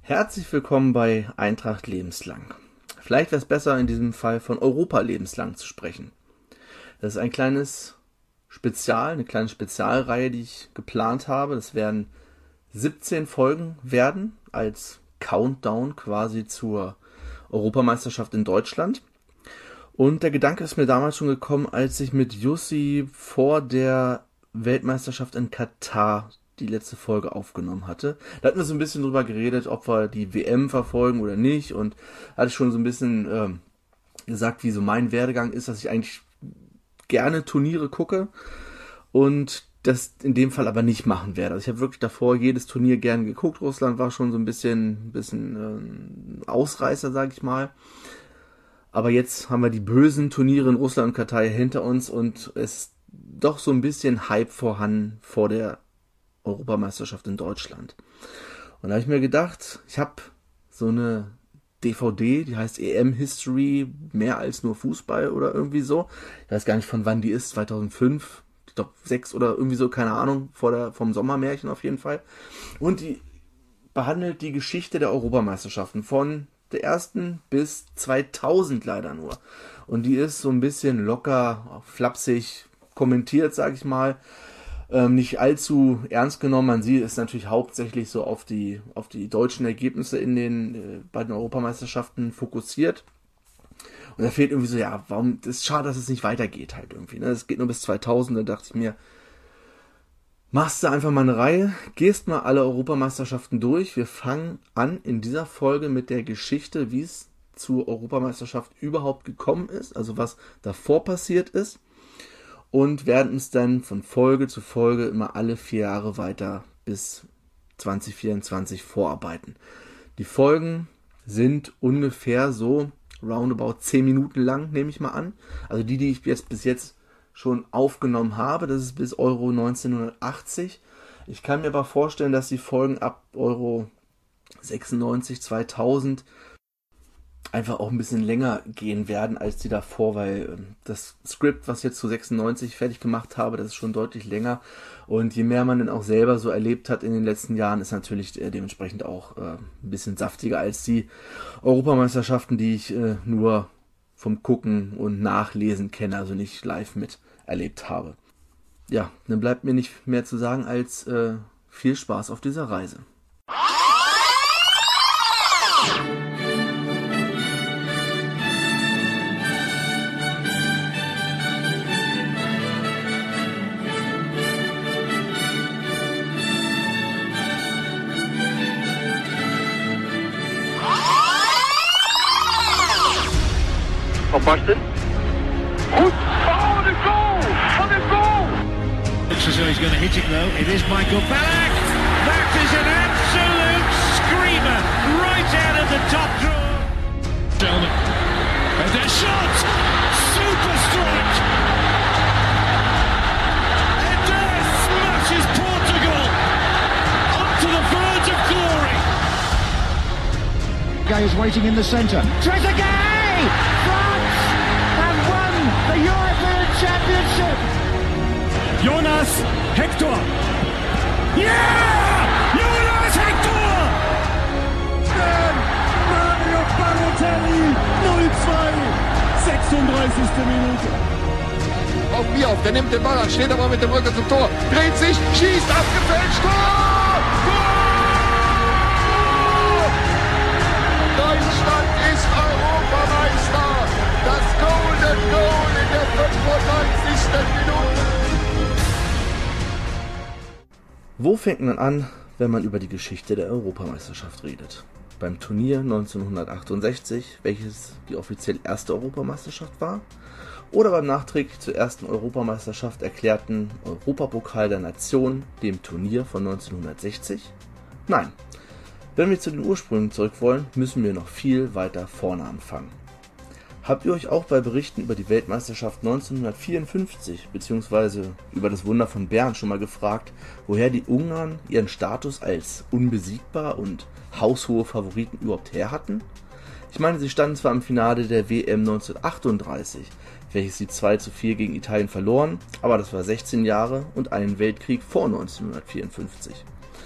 Herzlich willkommen bei Eintracht lebenslang. Vielleicht wäre es besser, in diesem Fall von Europa lebenslang zu sprechen. Das ist eine kleine Spezialreihe, die ich geplant habe. Das werden 17 Folgen werden, als Countdown quasi zur Europameisterschaft in Deutschland. Und der Gedanke ist mir damals schon gekommen, als ich mit Jussi vor der Weltmeisterschaft in Katar die letzte Folge aufgenommen hatte. Da hatten wir so ein bisschen drüber geredet, ob wir die WM verfolgen oder nicht, und hatte schon so ein bisschen gesagt, wie so mein Werdegang ist, dass ich eigentlich gerne Turniere gucke und das in dem Fall aber nicht machen werde. Also ich habe wirklich davor jedes Turnier gerne geguckt. Russland war schon so ein bisschen Ausreißer, sage ich mal. Aber jetzt haben wir die bösen Turniere in Russland und Katar hinter uns und es ist doch so ein bisschen Hype vorhanden vor der Europameisterschaft in Deutschland. Und da habe ich mir gedacht, ich habe so eine DVD, die heißt EM History, mehr als nur Fußball oder irgendwie so. Ich weiß gar nicht, von wann die ist, 2005, ich glaube 6 oder irgendwie so, keine Ahnung, vom Sommermärchen auf jeden Fall. Und die behandelt die Geschichte der Europameisterschaften von der ersten bis 2000 leider nur. Und die ist so ein bisschen locker, flapsig kommentiert, sage ich mal. Nicht allzu ernst genommen. Man sieht es natürlich hauptsächlich so auf die deutschen Ergebnisse bei den Europameisterschaften fokussiert. Und da fehlt irgendwie so, ja, das ist schade, dass es nicht weitergeht halt irgendwie. Ne? Es geht nur bis 2000, da dachte ich mir, machst du einfach mal eine Reihe, gehst mal alle Europameisterschaften durch. Wir fangen an in dieser Folge mit der Geschichte, wie es zur Europameisterschaft überhaupt gekommen ist, also was davor passiert ist. Und werden uns dann von Folge zu Folge immer alle 4 Jahre weiter bis 2024 vorarbeiten. Die Folgen sind ungefähr so roundabout 10 Minuten lang, nehme ich mal an. Also die ich bis jetzt schon aufgenommen habe, das ist bis Euro 1980. Ich kann mir aber vorstellen, dass die Folgen ab Euro 96, 2000 einfach auch ein bisschen länger gehen werden als die davor, weil das Skript, was ich jetzt zu 96 fertig gemacht habe, das ist schon deutlich länger, und je mehr man dann auch selber so erlebt hat in den letzten Jahren, ist natürlich dementsprechend auch ein bisschen saftiger als die Europameisterschaften, die ich nur vom Gucken und Nachlesen kenne, also nicht live miterlebt habe. Ja, dann bleibt mir nicht mehr zu sagen als viel Spaß auf dieser Reise. Van Basten. Goed. Oh, the goal! What a goal! Looks as though he's going to hit it though. It is Michael Ballack. That is an absolute screamer right out of the top drawer. Tillman. And a shot! Super strike! And there smashes Portugal onto the verge of glory. Gay is waiting in the centre. Trezeguet! France have won the European Championship! Jonas Hector! Yeah! Jonas Hector! Mario Balotelli 0-2, 36. Minute. Auf Bierhoff, der nimmt den Ball an, steht aber mit dem Rücken zum Tor, dreht sich, schießt, abgefälscht, Tor! Deutschland ist Europameister! Das Golden Goal in der 95. Minute! Wo fängt man an, wenn man über die Geschichte der Europameisterschaft redet? Beim Turnier 1968, welches die offiziell erste Europameisterschaft war? Oder beim nachträglich zur ersten Europameisterschaft erklärten Europapokal der Nationen, dem Turnier von 1960? Nein. Wenn wir zu den Ursprüngen zurück wollen, müssen wir noch viel weiter vorne anfangen. Habt ihr euch auch bei Berichten über die Weltmeisterschaft 1954 bzw. über das Wunder von Bern schon mal gefragt, woher die Ungarn ihren Status als unbesiegbar und haushohe Favoriten überhaupt her hatten? Ich meine, sie standen zwar im Finale der WM 1938, welches sie 2:4 gegen Italien verloren, aber das war 16 Jahre und einen Weltkrieg vor 1954.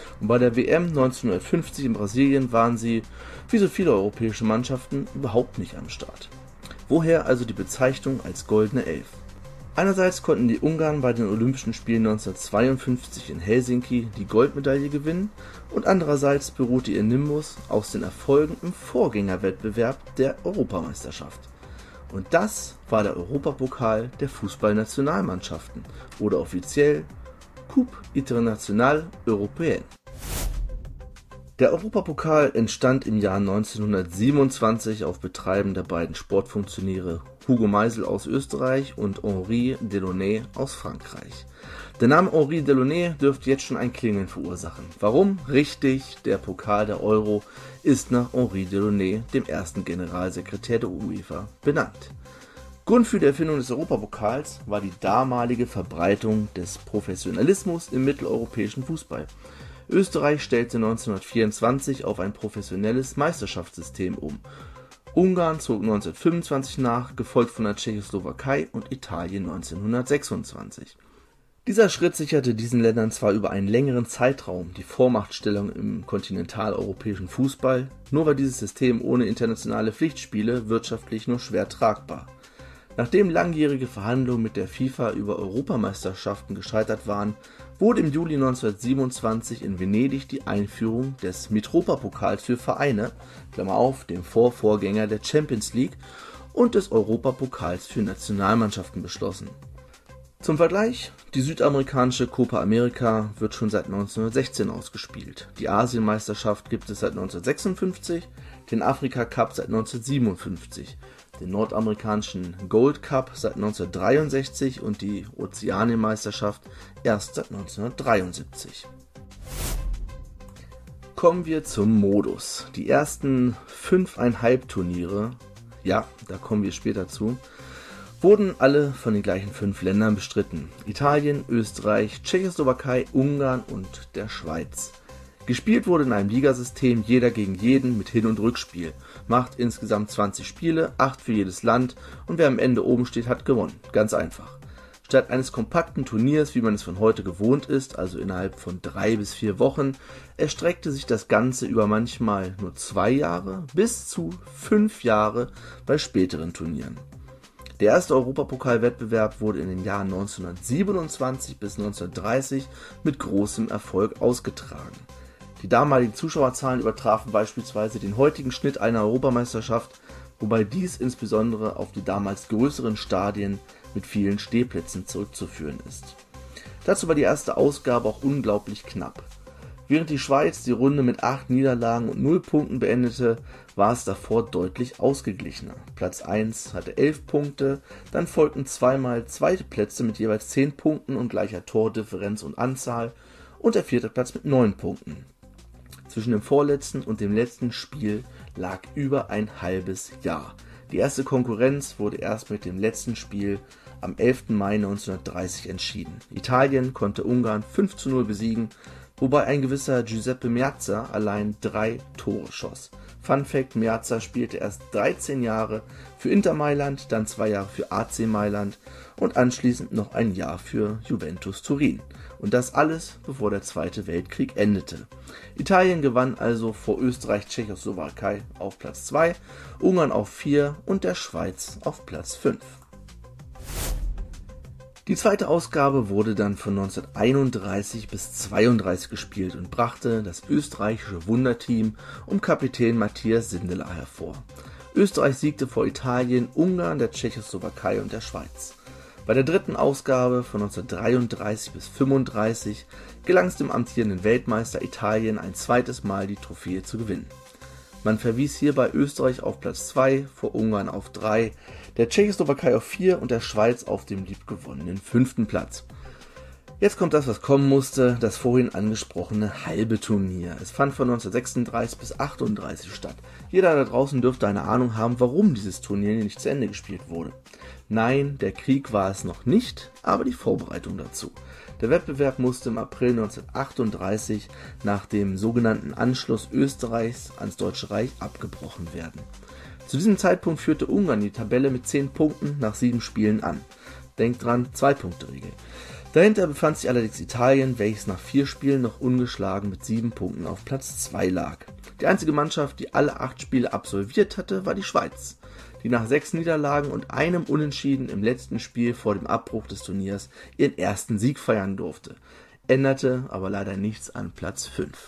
Und bei der WM 1950 in Brasilien waren sie, wie so viele europäische Mannschaften, überhaupt nicht am Start. Woher also die Bezeichnung als Goldene Elf? Einerseits konnten die Ungarn bei den Olympischen Spielen 1952 in Helsinki die Goldmedaille gewinnen und andererseits beruhte ihr Nimbus aus den Erfolgen im Vorgängerwettbewerb der Europameisterschaft. Und das war der Europapokal der Fußballnationalmannschaften oder offiziell Coupe Internationale Européenne. Der Europapokal entstand im Jahr 1927 auf Betreiben der beiden Sportfunktionäre Hugo Meisel aus Österreich und Henri Delaunay aus Frankreich. Der Name Henri Delaunay dürfte jetzt schon ein Klingeln verursachen. Warum? Richtig, der Pokal der Euro ist nach Henri Delaunay, dem ersten Generalsekretär der UEFA, benannt. Grund für die Erfindung des Europapokals war die damalige Verbreitung des Professionalismus im mitteleuropäischen Fußball. Österreich stellte 1924 auf ein professionelles Meisterschaftssystem um. Ungarn zog 1925 nach, gefolgt von der Tschechoslowakei und Italien 1926. Dieser Schritt sicherte diesen Ländern zwar über einen längeren Zeitraum die Vormachtstellung im kontinentaleuropäischen Fußball, nur war dieses System ohne internationale Pflichtspiele wirtschaftlich nur schwer tragbar. Nachdem langjährige Verhandlungen mit der FIFA über Europameisterschaften gescheitert waren, wurde im Juli 1927 in Venedig die Einführung des Mitropa-Pokals für Vereine, Klammer auf, dem Vorvorgänger der Champions League, und des Europapokals für Nationalmannschaften beschlossen. Zum Vergleich, die südamerikanische Copa America wird schon seit 1916 ausgespielt, die Asienmeisterschaft gibt es seit 1956, den Afrika Cup seit 1957, den nordamerikanischen Gold Cup seit 1963 und die Ozeanienmeisterschaft erst seit 1973. Kommen wir zum Modus. Die ersten 5,5 Turniere, ja, da kommen wir später zu, wurden alle von den gleichen 5 Ländern bestritten. Italien, Österreich, Tschechoslowakei, Ungarn und der Schweiz. Gespielt wurde in einem Ligasystem jeder gegen jeden mit Hin- und Rückspiel. Macht insgesamt 20 Spiele, 8 für jedes Land und wer am Ende oben steht, hat gewonnen. Ganz einfach. Statt eines kompakten Turniers, wie man es von heute gewohnt ist, also innerhalb von 3 bis 4 Wochen, erstreckte sich das Ganze über manchmal nur 2 Jahre bis zu 5 Jahre bei späteren Turnieren. Der erste Europapokalwettbewerb wurde in den Jahren 1927 bis 1930 mit großem Erfolg ausgetragen. Die damaligen Zuschauerzahlen übertrafen beispielsweise den heutigen Schnitt einer Europameisterschaft, wobei dies insbesondere auf die damals größeren Stadien mit vielen Stehplätzen zurückzuführen ist. Dazu war die erste Ausgabe auch unglaublich knapp. Während die Schweiz die Runde mit 8 Niederlagen und 0 Punkten beendete, war es davor deutlich ausgeglichener. Platz 1 hatte 11 Punkte, dann folgten zweimal zweite Plätze mit jeweils 10 Punkten und gleicher Tordifferenz und Anzahl und der 4. Platz mit 9 Punkten. Zwischen dem vorletzten und dem letzten Spiel lag über ein halbes Jahr. Die erste Konkurrenz wurde erst mit dem letzten Spiel am 11. Mai 1930 entschieden. Italien konnte Ungarn 5:0 besiegen, wobei ein gewisser Giuseppe Meazza allein 3 Tore schoss. Fun Fact: Meazza spielte erst 13 Jahre für Inter Mailand, dann 2 Jahre für AC Mailand und anschließend noch ein Jahr für Juventus Turin. Und das alles, bevor der Zweite Weltkrieg endete. Italien gewann also vor Österreich, Tschechoslowakei auf Platz 2, Ungarn auf 4 und der Schweiz auf Platz 5. Die zweite Ausgabe wurde dann von 1931 bis 1932 gespielt und brachte das österreichische Wunderteam um Kapitän Matthias Sindelar hervor. Österreich siegte vor Italien, Ungarn, der Tschechoslowakei und der Schweiz. Bei der dritten Ausgabe von 1933 bis 1935 gelang es dem amtierenden Weltmeister Italien ein zweites Mal die Trophäe zu gewinnen. Man verwies hierbei Österreich auf Platz 2, vor Ungarn auf 3, der Tschechoslowakei auf 4 und der Schweiz auf dem liebgewonnenen 5. Platz. Jetzt kommt das, was kommen musste, das vorhin angesprochene halbe Turnier. Es fand von 1936 bis 1938 statt. Jeder da draußen dürfte eine Ahnung haben, warum dieses Turnier nicht zu Ende gespielt wurde. Nein, der Krieg war es noch nicht, aber die Vorbereitung dazu. Der Wettbewerb musste im April 1938 nach dem sogenannten Anschluss Österreichs ans Deutsche Reich abgebrochen werden. Zu diesem Zeitpunkt führte Ungarn die Tabelle mit 10 Punkten nach 7 Spielen an. Denkt dran, 2-Punkte-Regel. Dahinter befand sich allerdings Italien, welches nach 4 Spielen noch ungeschlagen mit 7 Punkten auf Platz 2 lag. Die einzige Mannschaft, die alle 8 Spiele absolviert hatte, war die Schweiz, die nach 6 Niederlagen und einem Unentschieden im letzten Spiel vor dem Abbruch des Turniers ihren ersten Sieg feiern durfte, änderte aber leider nichts an Platz 5.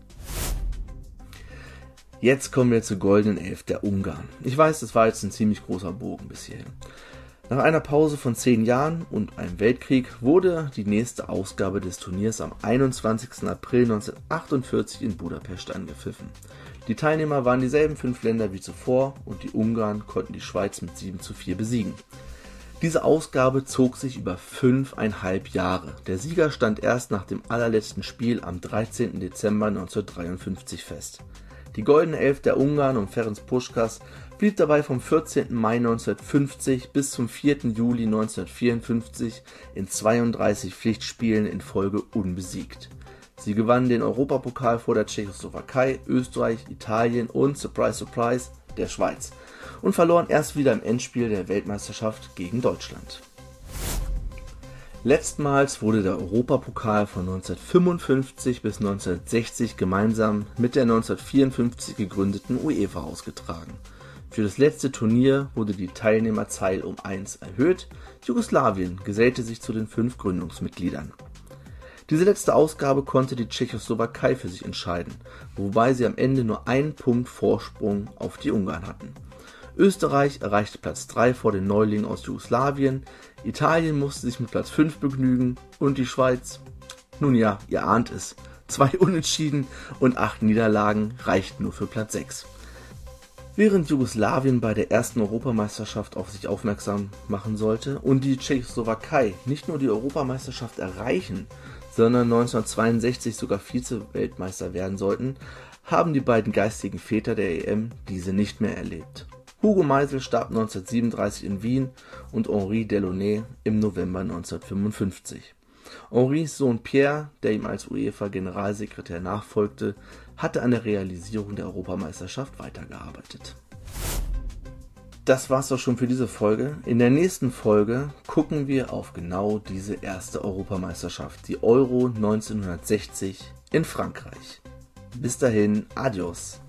Jetzt kommen wir zur goldenen Elf der Ungarn. Ich weiß, das war jetzt ein ziemlich großer Bogen bis hierhin. Nach einer Pause von 10 Jahren und einem Weltkrieg wurde die nächste Ausgabe des Turniers am 21. April 1948 in Budapest angepfiffen. Die Teilnehmer waren dieselben 5 Länder wie zuvor und die Ungarn konnten die Schweiz mit 7:4 besiegen. Diese Ausgabe zog sich über 5,5 Jahre. Der Sieger stand erst nach dem allerletzten Spiel am 13. Dezember 1953 fest. Die goldene Elf der Ungarn um Ferenc Puskás blieb dabei vom 14. Mai 1950 bis zum 4. Juli 1954 in 32 Pflichtspielen in Folge unbesiegt. Sie gewannen den Europapokal vor der Tschechoslowakei, Österreich, Italien und, surprise, surprise, der Schweiz und verloren erst wieder im Endspiel der Weltmeisterschaft gegen Deutschland. Letztmals wurde der Europapokal von 1955 bis 1960 gemeinsam mit der 1954 gegründeten UEFA ausgetragen. Für das letzte Turnier wurde die Teilnehmerzahl um 1 erhöht. Jugoslawien gesellte sich zu den 5 Gründungsmitgliedern. Diese letzte Ausgabe konnte die Tschechoslowakei für sich entscheiden, wobei sie am Ende nur einen Punkt Vorsprung auf die Ungarn hatten. Österreich erreichte Platz 3 vor den Neulingen aus Jugoslawien, Italien musste sich mit Platz 5 begnügen und die Schweiz, nun ja, ihr ahnt es, 2 Unentschieden und 8 Niederlagen reichten nur für Platz 6. Während Jugoslawien bei der ersten Europameisterschaft auf sich aufmerksam machen sollte und die Tschechoslowakei nicht nur die Europameisterschaft erreichen, sondern 1962 sogar Vize-Weltmeister werden sollten, haben die beiden geistigen Väter der EM diese nicht mehr erlebt. Hugo Meisel starb 1937 in Wien und Henri Delaunay im November 1955. Henris Sohn Pierre, der ihm als UEFA-Generalsekretär nachfolgte, hatte an der Realisierung der Europameisterschaft weitergearbeitet. Das war's doch schon für diese Folge. In der nächsten Folge gucken wir auf genau diese erste Europameisterschaft, die Euro 1960 in Frankreich. Bis dahin, adios.